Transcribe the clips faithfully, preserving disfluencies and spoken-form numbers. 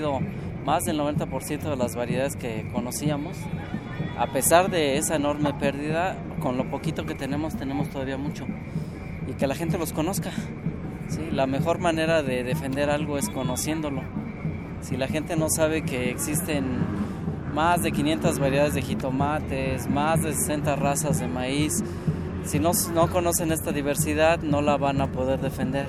perdido más del noventa por ciento de las variedades que conocíamos. A pesar de esa enorme pérdida, con lo poquito que tenemos, tenemos todavía mucho. Y que la gente los conozca. ¿Sí? La mejor manera de defender algo es conociéndolo. Si la gente no sabe que existen más de quinientas variedades de jitomates, más de sesenta razas de maíz, si no, no conocen esta diversidad, no la van a poder defender.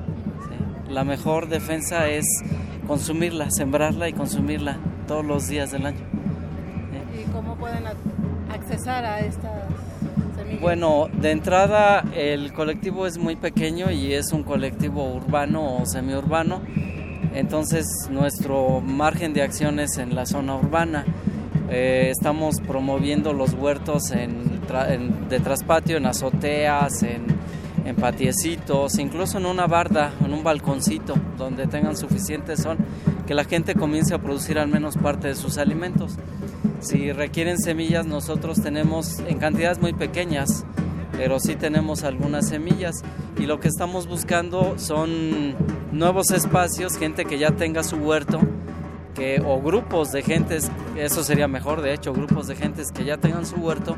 ¿Sí? La mejor defensa es consumirla, sembrarla y consumirla todos los días del año. ¿Sí? ¿Y cómo pueden accesar a estas semillas? Bueno, de entrada el colectivo es muy pequeño y es un colectivo urbano o semiurbano. Entonces nuestro margen de acción es en la zona urbana. Eh, estamos promoviendo los huertos en, tra- en, de traspatio, en azoteas, en, en patiecitos, incluso en una barda, en un balconcito donde tengan suficiente sol, que la gente comience a producir al menos parte de sus alimentos. Si requieren semillas, nosotros tenemos en cantidades muy pequeñas, pero sí tenemos algunas semillas, y lo que estamos buscando son nuevos espacios, gente que ya tenga su huerto, que, o grupos de gentes, eso sería mejor de hecho, grupos de gentes que ya tengan su huerto,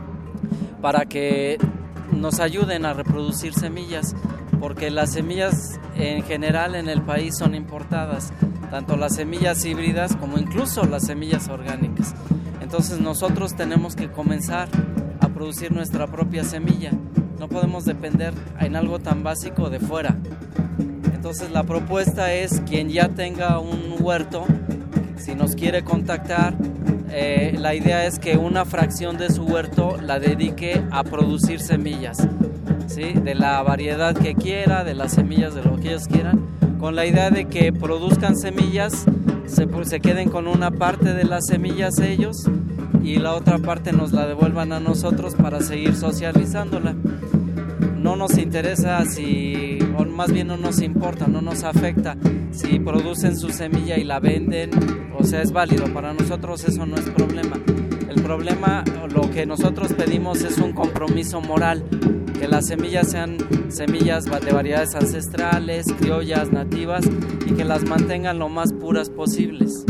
para que nos ayuden a reproducir semillas, porque las semillas en general en el país son importadas, tanto las semillas híbridas como incluso las semillas orgánicas. Entonces nosotros tenemos que comenzar a producir nuestra propia semilla, no podemos depender en algo tan básico de fuera. Entonces la propuesta es quien ya tenga un huerto, si nos quiere contactar, eh, la idea es que una fracción de su huerto la dedique a producir semillas, ¿sí? De la variedad que quiera, de las semillas, de lo que ellos quieran, con la idea de que produzcan semillas, se, se queden con una parte de las semillas ellos y la otra parte nos la devuelvan a nosotros para seguir socializándola. No nos interesa si, o más bien no nos importa, no nos afecta si producen su semilla y la venden, o sea, es válido, para nosotros eso no es problema. El problema, lo que nosotros pedimos es un compromiso moral, que las semillas sean semillas de variedades ancestrales, criollas, nativas, y que las mantengan lo más puras posibles.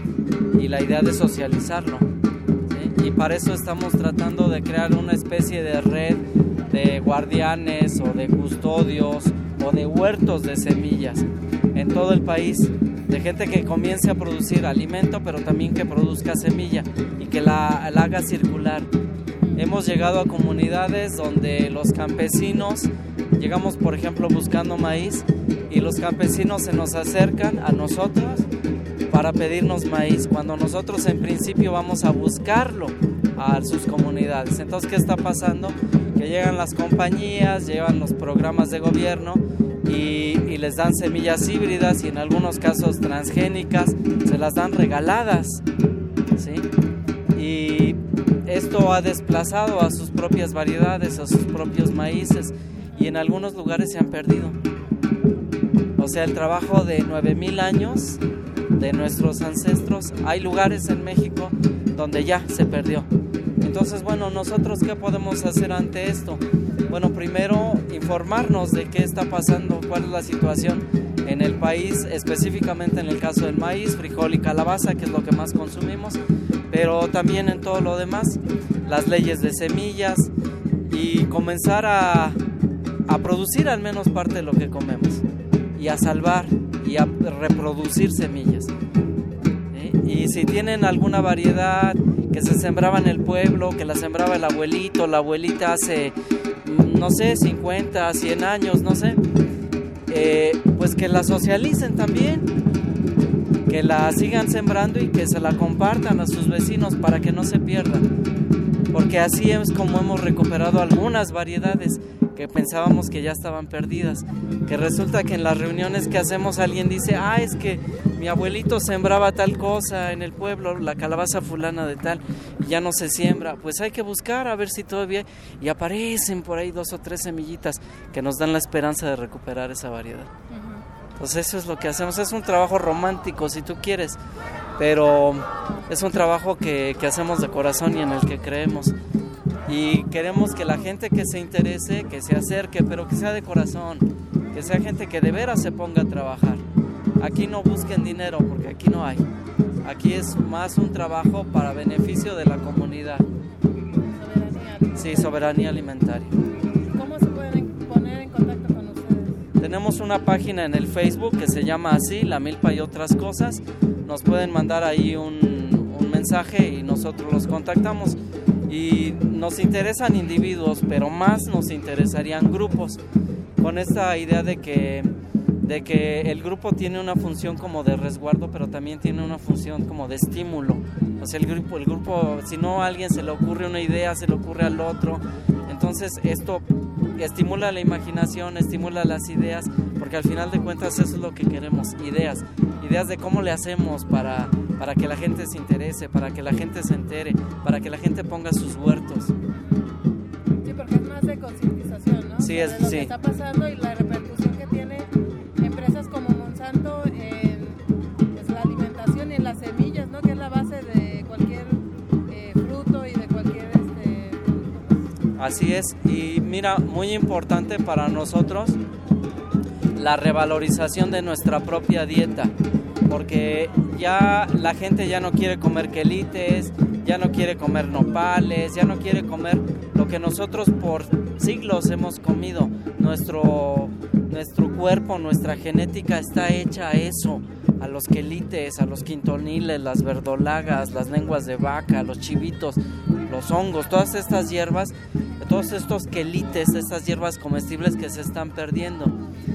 Y la idea de socializarlo, ¿sí? Y para eso estamos tratando de crear una especie de red de guardianes o de custodios o de huertos de semillas en todo el país, de gente que comience a producir alimento, pero también que produzca semilla y que la, la haga circular. Hemos llegado a comunidades donde los campesinos, llegamos por ejemplo buscando maíz, y los campesinos se nos acercan a nosotros para pedirnos maíz, cuando nosotros en principio vamos a buscarlo a sus comunidades. Entonces, ¿qué está pasando? Que llegan las compañías, llevan los programas de gobierno y, y les dan semillas híbridas y en algunos casos transgénicas, se las dan regaladas, ¿sí? Y esto ha desplazado a sus propias variedades, a sus propios maíces, y en algunos lugares se han perdido. O sea, el trabajo de nueve mil años de nuestros ancestros, hay lugares en México donde ya se perdió. Entonces, bueno, ¿nosotros qué podemos hacer ante esto? Bueno, primero informarnos de qué está pasando, cuál es la situación en el país, específicamente en el caso del maíz, frijol y calabaza, que es lo que más consumimos, pero también en todo lo demás, las leyes de semillas, y comenzar a, a producir al menos parte de lo que comemos, y a salvar y a reproducir semillas. ¿Sí? Y si tienen alguna variedad que se sembraba en el pueblo, que la sembraba el abuelito, la abuelita hace, no sé, cincuenta, cien años, no sé, eh, pues que la socialicen también, que la sigan sembrando y que se la compartan a sus vecinos para que no se pierdan, porque así es como hemos recuperado algunas variedades que pensábamos que ya estaban perdidas, que resulta que en las reuniones que hacemos alguien dice, ah, es que mi abuelito sembraba tal cosa en el pueblo, la calabaza fulana de tal, y ya no se siembra. Pues hay que buscar a ver si todavía, y aparecen por ahí dos o tres semillitas que nos dan la esperanza de recuperar esa variedad. Uh-huh. Entonces eso es lo que hacemos, es un trabajo romántico si tú quieres, pero es un trabajo que, que hacemos de corazón y en el que creemos. Y queremos que la gente que se interese, que se acerque, pero que sea de corazón, que sea gente que de veras se ponga a trabajar. aquí no busquen dinero porque aquí no hay. Aquí es más un trabajo para beneficio de la comunidad. Soberanía alimentaria. Sí, soberanía alimentaria. ¿Cómo se pueden poner en contacto con ustedes? Tenemos una página en el Facebook que se llama así, La Milpa y Otras Cosas. Nos pueden mandar ahí un, un mensaje y nosotros los contactamos. Y nos interesan individuos, pero más nos interesarían grupos, con esta idea de que, de que el grupo tiene una función como de resguardo, pero también tiene una función como de estímulo. O sea, el grupo, el grupo, si no a alguien se le ocurre una idea, se le ocurre al otro. Entonces esto estimula la imaginación, estimula las ideas, porque al final de cuentas eso es lo que queremos, ideas. Ideas de cómo le hacemos para, para que la gente se interese, para que la gente se entere, para que la gente ponga sus huertos. Sí, porque es más de concientización, ¿no? Sí, es, de lo sí. que está pasando y la repercusión que tiene empresas como Monsanto en pues, la alimentación y en las semillas, ¿no? Que es la base de cualquier eh, fruto y de cualquier... Este... Así es, y mira, muy importante para nosotros la revalorización de nuestra propia dieta, porque ya la gente ya no quiere comer quelites, ya no quiere comer nopales, ya no quiere comer lo que nosotros por siglos hemos comido. Nuestro, nuestro cuerpo, nuestra genética está hecha a eso, a los quelites, a los quintoniles, las verdolagas, las lenguas de vaca, los chivitos, los hongos, todas estas hierbas, todos estos quelites, estas hierbas comestibles que se están perdiendo.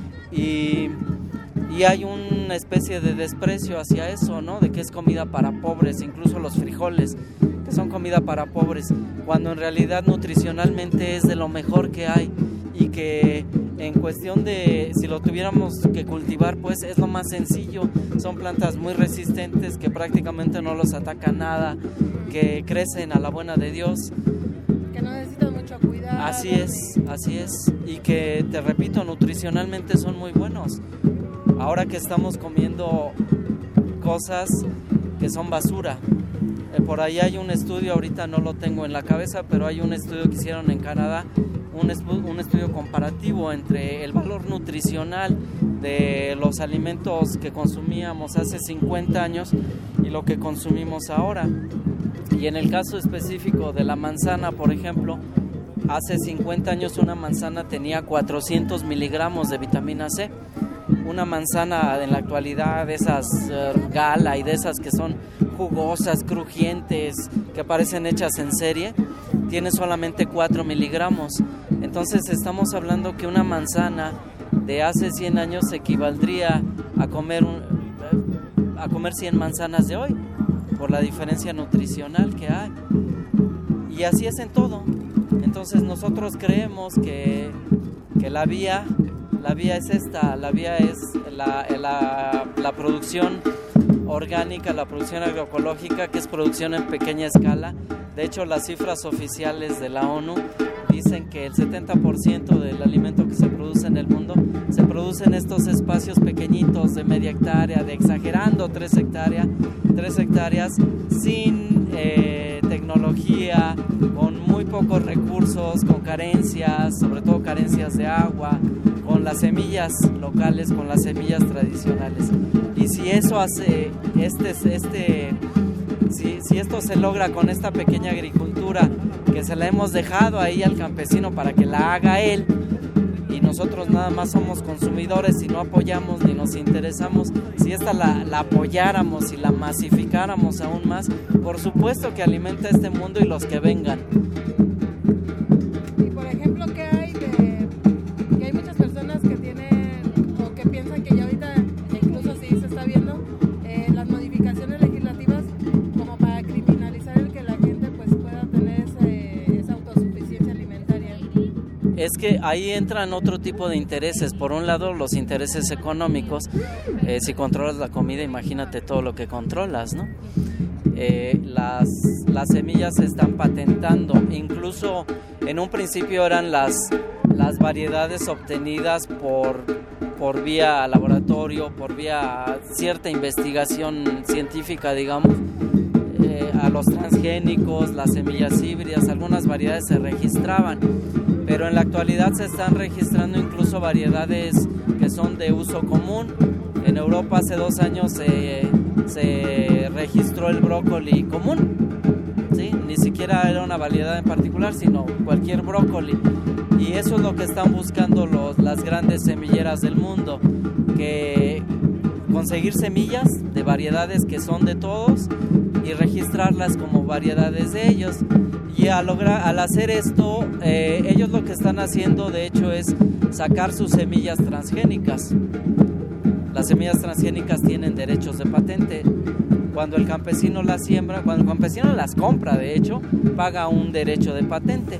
Y, y hay una especie de desprecio hacia eso, ¿no? De que es comida para pobres, incluso los frijoles, que son comida para pobres, cuando en realidad nutricionalmente es de lo mejor que hay, y que en cuestión de si lo tuviéramos que cultivar, pues es lo más sencillo. Son plantas muy resistentes que prácticamente no los ataca nada, que crecen a la buena de Dios. Que no necesitan mucho cuidado. Así es, así es, y que, te repito, nutricionalmente son muy buenos. Ahora que estamos comiendo cosas que son basura, eh, por ahí hay un estudio, ahorita no lo tengo en la cabeza, pero hay un estudio que hicieron en Canadá, un, espu- un estudio comparativo entre el valor nutricional de los alimentos que consumíamos hace cincuenta años y lo que consumimos ahora. Y en el caso específico de la manzana, por ejemplo, hace cincuenta años una manzana tenía cuatrocientos miligramos de vitamina C. Una manzana en la actualidad, de esas uh, gala y de esas que son jugosas, crujientes, que parecen hechas en serie, tiene solamente cuatro miligramos. Entonces estamos hablando que una manzana de hace cien años equivaldría a comer, un, a comer cien manzanas de hoy, por la diferencia nutricional que hay. Y así es en todo. Entonces nosotros creemos que, que la vía, la vía es esta, la vía es la, la, la producción orgánica, la producción agroecológica, que es producción en pequeña escala. De hecho, las cifras oficiales de la ONU dicen que el setenta por ciento del alimento que se produce en el mundo se produce en estos espacios pequeñitos de media hectárea, de exagerando tres hectáreas, tres hectáreas sin eh, tecnología, con muy pocos recursos, con carencias, sobre todo carencias de agua, con las semillas locales, con las semillas tradicionales. Y si eso hace, este, este, si, si esto se logra con esta pequeña agricultura que se la hemos dejado ahí al campesino para que la haga él, y nosotros nada más somos consumidores y no apoyamos ni nos interesamos, si esta la, la apoyáramos y la masificáramos aún más, por supuesto que alimenta este mundo y los que vengan. Y por ejemplo, ¿qué hay de que hay muchas personas que tienen o que piensan que ya ahorita, incluso si se está viendo eh, las modificaciones legislativas como para criminalizar el que la gente pues pueda tener ese, esa autosuficiencia alimentaria? Es que ahí entran otro tipo de intereses. Por un lado, los intereses económicos. Eh, si controlas la comida, imagínate todo lo que controlas, ¿no? Eh, las, las semillas se están patentando. Incluso en un principio eran las, las variedades obtenidas por, por vía laboratorio, por vía cierta investigación científica, digamos. Eh, a los transgénicos, las semillas híbridas, algunas variedades se registraban. Pero en la actualidad se están registrando incluso variedades que son de uso común. En En Europa hace dos años se, se registró el brócoli común, ¿sí? Ni siquiera era una variedad en particular, sino cualquier brócoli. Y eso es lo que están buscando los, las grandes semilleras del mundo, que conseguir semillas de variedades que son de todos y registrarlas como variedades de ellos. Y al, lograr, al hacer esto, eh, ellos lo que están haciendo de hecho es sacar sus semillas transgénicas. Las semillas transgénicas tienen derechos de patente. Cuando el campesino las siembra, cuando el campesino las compra, de hecho, paga un derecho de patente.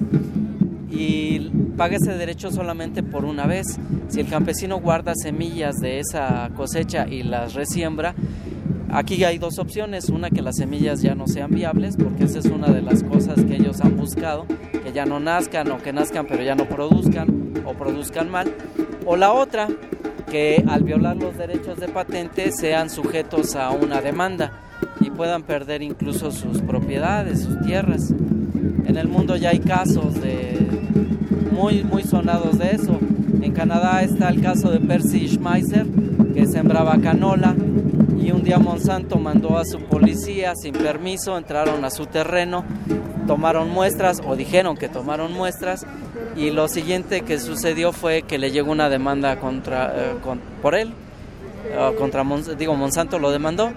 Y paga ese derecho solamente por una vez. Si el campesino guarda semillas de esa cosecha y las resiembra, aquí hay dos opciones: una, que las semillas ya no sean viables, porque esa es una de las cosas que ellos han buscado, que ya no nazcan, o que nazcan pero ya no produzcan, o produzcan mal; o la otra, que al violar los derechos de patente sean sujetos a una demanda y puedan perder incluso sus propiedades, sus tierras. En el mundo ya hay casos de muy, muy sonados de eso. En Canadá está el caso de Percy Schmeiser, que sembraba canola, y un día Monsanto mandó a su policía sin permiso, entraron a su terreno, tomaron muestras, o dijeron que tomaron muestras, y lo siguiente que sucedió fue que le llegó una demanda contra eh, con, por él, eh, contra Mons, digo Monsanto lo demandó,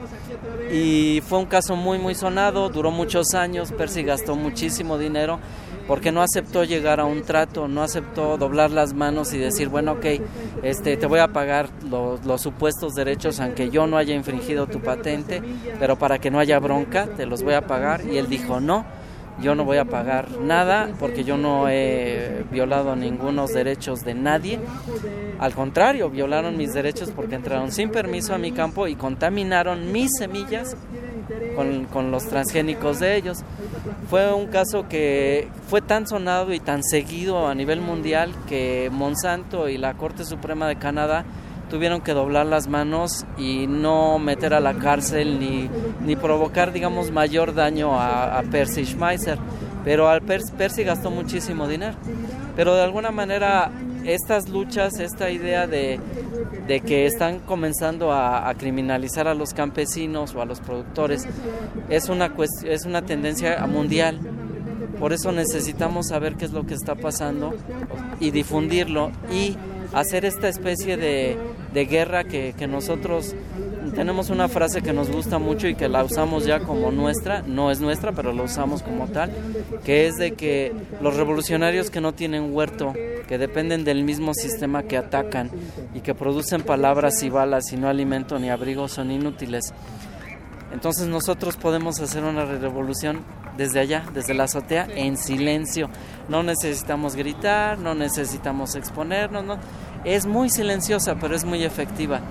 y fue un caso muy muy sonado, duró muchos años. Percy gastó muchísimo dinero porque no aceptó llegar a un trato, no aceptó doblar las manos y decir, bueno, ok, este, te voy a pagar los, los supuestos derechos aunque yo no haya infringido tu patente, pero para que no haya bronca te los voy a pagar. Y él dijo, no, yo no voy a pagar nada porque yo no he violado ningunos derechos de nadie. Al contrario, violaron mis derechos porque entraron sin permiso a mi campo y contaminaron mis semillas con, con los transgénicos de ellos. Fue un caso que fue tan sonado y tan seguido a nivel mundial que Monsanto y la Corte Suprema de Canadá tuvieron que doblar las manos y no meter a la cárcel ni, ni provocar, digamos, mayor daño a, a Percy Schmeiser. Pero al per, Percy gastó muchísimo dinero. Pero de alguna manera estas luchas, esta idea de, de que están comenzando a, a criminalizar a los campesinos o a los productores, es una, cuest- es una tendencia mundial. Por eso necesitamos saber qué es lo que está pasando y difundirlo y hacer esta especie de, de guerra que, que nosotros tenemos una frase que nos gusta mucho y que la usamos ya como nuestra, no es nuestra, pero la usamos como tal, que es de que los revolucionarios que no tienen huerto, que dependen del mismo sistema que atacan y que producen palabras y balas y no alimento ni abrigo, son inútiles. Entonces nosotros podemos hacer una revolución desde allá, desde la azotea, en silencio. No necesitamos gritar, no necesitamos exponernos, no. Es muy silenciosa, pero es muy efectiva.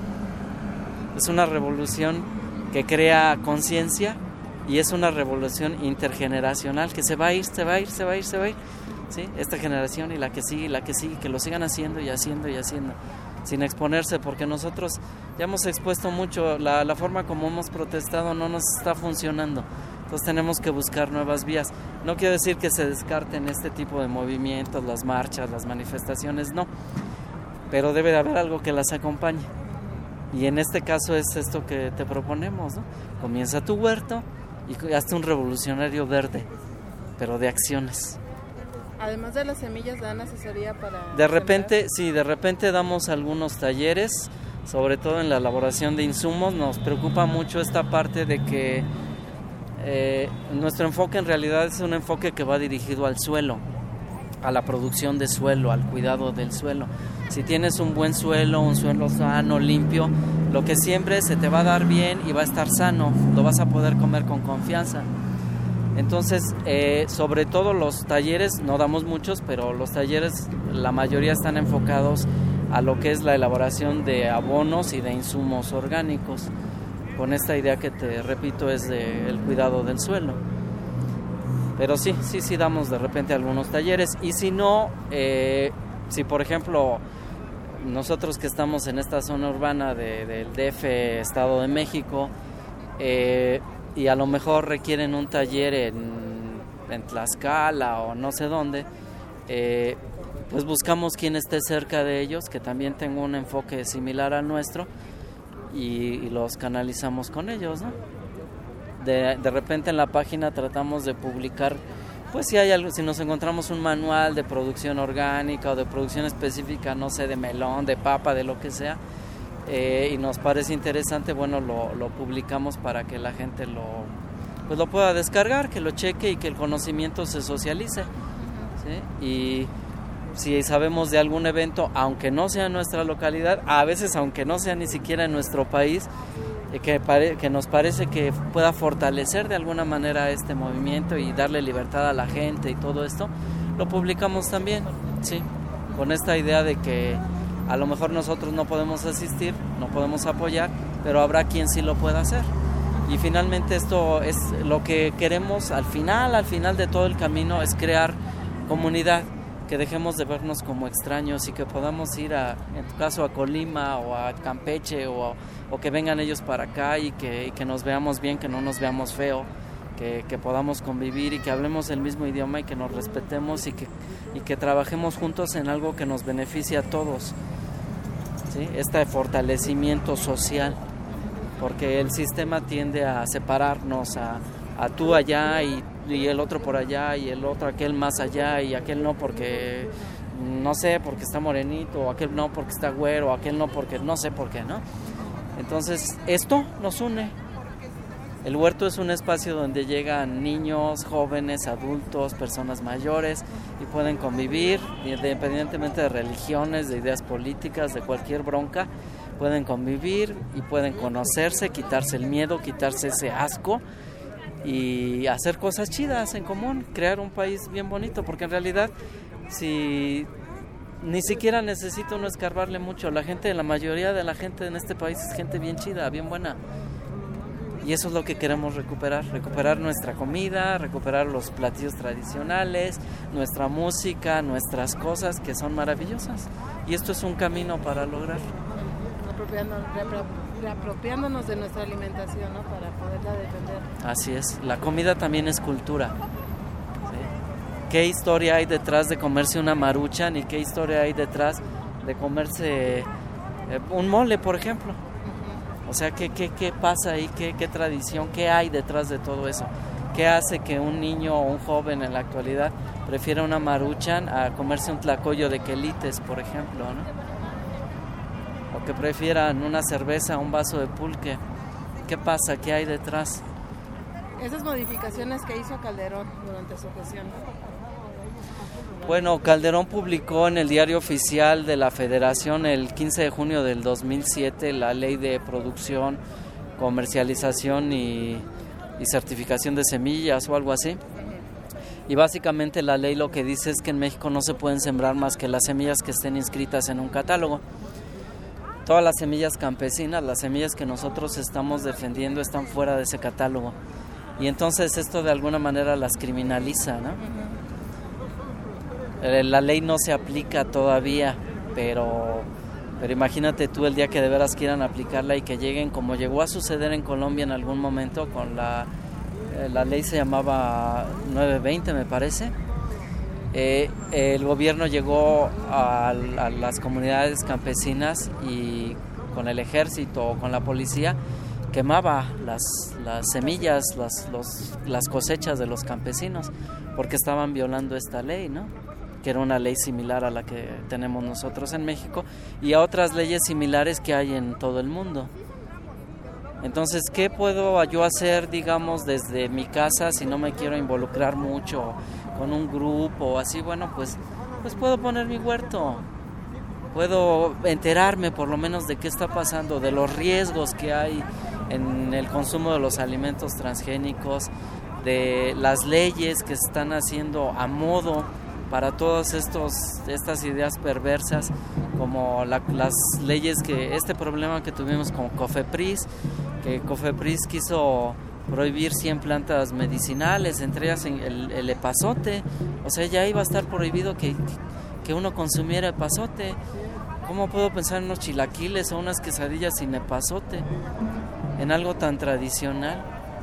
Es una revolución que crea conciencia y es una revolución intergeneracional que se va a ir, se va a ir, se va a ir, se va a ir. ¿Sí? Esta generación y la que sigue, y la que sigue, que lo sigan haciendo y haciendo y haciendo, sin exponerse, porque nosotros ya hemos expuesto mucho, la, la forma como hemos protestado no nos está funcionando. Entonces tenemos que buscar nuevas vías. No quiero decir que se descarten este tipo de movimientos, las marchas, las manifestaciones, no. Pero debe de haber algo que las acompañe. Y en este caso es esto que te proponemos, ¿no? Comienza tu huerto y hazte un revolucionario verde, pero de acciones. Además de las semillas, ¿dan asesoría para...? De repente, sí, de repente damos algunos talleres, sobre todo en la elaboración de insumos. Nos preocupa mucho esta parte de que eh, nuestro enfoque en realidad es un enfoque que va dirigido al suelo, a la producción de suelo, al cuidado del suelo. Si tienes un buen suelo, un suelo sano, limpio, lo que siembres se te va a dar bien y va a estar sano, lo vas a poder comer con confianza. Entonces, eh, sobre todo los talleres, no damos muchos, pero los talleres, la mayoría están enfocados a lo que es la elaboración de abonos y de insumos orgánicos, con esta idea que te repito es de el cuidado del suelo. Pero sí, sí, sí damos de repente algunos talleres, y si no, eh, si por ejemplo nosotros que estamos en esta zona urbana de, del D F, Estado de México, eh, y a lo mejor requieren un taller en, en Tlaxcala o no sé dónde, eh, pues buscamos quien esté cerca de ellos, que también tenga un enfoque similar al nuestro, y, y los canalizamos con ellos, ¿no? De, de repente en la página tratamos de publicar, pues si hay algo, si nos encontramos un manual de producción orgánica o de producción específica, no sé, de melón, de papa, de lo que sea, eh, y nos parece interesante, bueno, lo, lo publicamos para que la gente lo, pues lo pueda descargar, que lo cheque y que el conocimiento se socialice, ¿sí? Y si sabemos de algún evento, aunque no sea en nuestra localidad, a veces aunque no sea ni siquiera en nuestro país, Que, pare, que nos parece que pueda fortalecer de alguna manera este movimiento y darle libertad a la gente y todo esto, lo publicamos también, sí, con esta idea de que a lo mejor nosotros no podemos asistir, no podemos apoyar, pero habrá quien sí lo pueda hacer. Y finalmente esto es lo que queremos al final, al final de todo el camino, es crear comunidad, que dejemos de vernos como extraños y que podamos ir a, en tu caso, a Colima o a Campeche o, o que vengan ellos para acá y que, y que nos veamos bien, que no nos veamos feo, que, que podamos convivir y que hablemos el mismo idioma y que nos respetemos y que, y que trabajemos juntos en algo que nos beneficie a todos, ¿sí? Este fortalecimiento social, porque el sistema tiende a separarnos, a, a tú allá y y el otro por allá y el otro aquel más allá y aquel no porque no sé porque está morenito, o aquel no porque está güero, o aquel no porque no sé por qué, ¿no? Entonces esto nos une. El huerto es un espacio donde llegan niños, jóvenes, adultos, personas mayores y pueden convivir independientemente de religiones, de ideas políticas, de cualquier bronca, pueden convivir y pueden conocerse, quitarse el miedo, quitarse ese asco y hacer cosas chidas en común, crear un país bien bonito, porque en realidad si ni siquiera necesito no escarbarle mucho, la gente, la mayoría de la gente en este país es gente bien chida, bien buena, y eso es lo que queremos recuperar, recuperar nuestra comida, recuperar los platillos tradicionales, nuestra música, nuestras cosas que son maravillosas, y esto es un camino para lograr. Reapropiándonos de nuestra alimentación, ¿no? Para poderla defender. Así es, la comida también es cultura, ¿sí? ¿Qué historia hay detrás de comerse una maruchan y qué historia hay detrás de comerse eh, un mole, por ejemplo? Uh-huh. O sea, ¿qué, qué, qué pasa ahí? ¿Qué, ¿Qué tradición? ¿Qué hay detrás de todo eso? ¿Qué hace que un niño o un joven en la actualidad prefiera una maruchan a comerse un tlacoyo de quelites, por ejemplo, ¿no? O que prefieran una cerveza a un vaso de pulque? ¿Qué pasa? ¿Qué hay detrás? Esas modificaciones que hizo Calderón durante su gestión. Bueno, Calderón publicó en el Diario Oficial de la Federación el quince de junio del dos mil siete la Ley de Producción, Comercialización y, y Certificación de Semillas o algo así. Y básicamente la ley lo que dice es que en México no se pueden sembrar más que las semillas que estén inscritas en un catálogo. Todas las semillas campesinas, las semillas que nosotros estamos defendiendo están fuera de ese catálogo. Y entonces esto de alguna manera las criminaliza, ¿no? Uh-huh. La ley no se aplica todavía, pero, pero imagínate tú el día que de veras quieran aplicarla y que lleguen, como llegó a suceder en Colombia en algún momento, con la, eh, la ley se llamaba nueve veinte, me parece. Eh, el gobierno llegó a, a las comunidades campesinas y con el ejército o con la policía quemaba las, las semillas, las, los, las cosechas de los campesinos porque estaban violando esta ley, ¿no? Que era una ley similar a la que tenemos nosotros en México y a otras leyes similares que hay en todo el mundo. Entonces, ¿qué puedo yo hacer, digamos, desde mi casa si no me quiero involucrar mucho con un grupo o así? Bueno, pues, pues puedo poner mi huerto, puedo enterarme por lo menos de qué está pasando, de los riesgos que hay en el consumo de los alimentos transgénicos, de las leyes que se están haciendo a modo para todas estos estas ideas perversas, como la, las leyes que este problema que tuvimos con Cofepris, que Cofepris quiso prohibir cien plantas medicinales, entre ellas el, el epazote. O sea, ya iba a estar prohibido que, que uno consumiera epazote. ¿Cómo puedo pensar en unos chilaquiles o unas quesadillas sin epazote? En algo tan tradicional.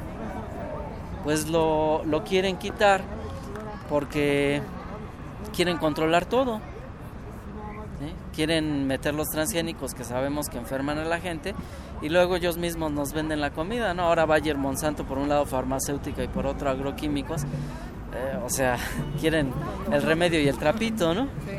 Pues lo, lo quieren quitar porque quieren controlar todo. ¿Sí? Quieren meter los transgénicos que sabemos que enferman a la gente y luego ellos mismos nos venden la comida, ¿no? Ahora Bayer Monsanto por un lado farmacéutica y por otro agroquímicos, eh, o sea, quieren el remedio y el trapito, ¿no? Sí.